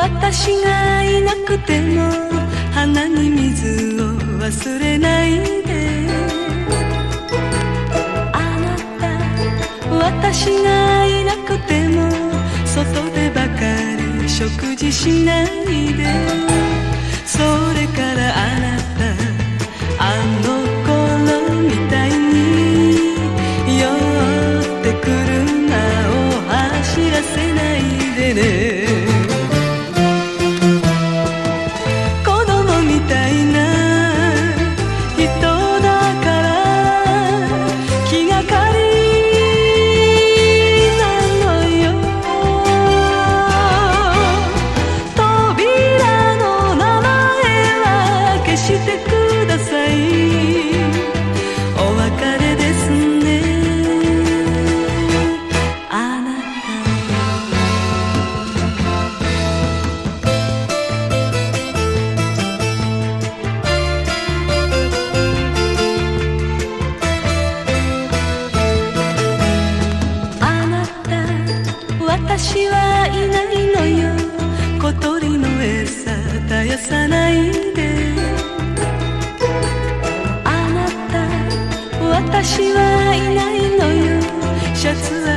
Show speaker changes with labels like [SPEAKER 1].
[SPEAKER 1] 私がいなくても花に水を忘れないで。あなた、私がいなくても外でばかり食事しないで。それからあなた、あの頃みたいに酔って車を走らせないでね。私はいないのよ、小鳥の餌絶やさないで。あなた、私はいないのよ、シャツは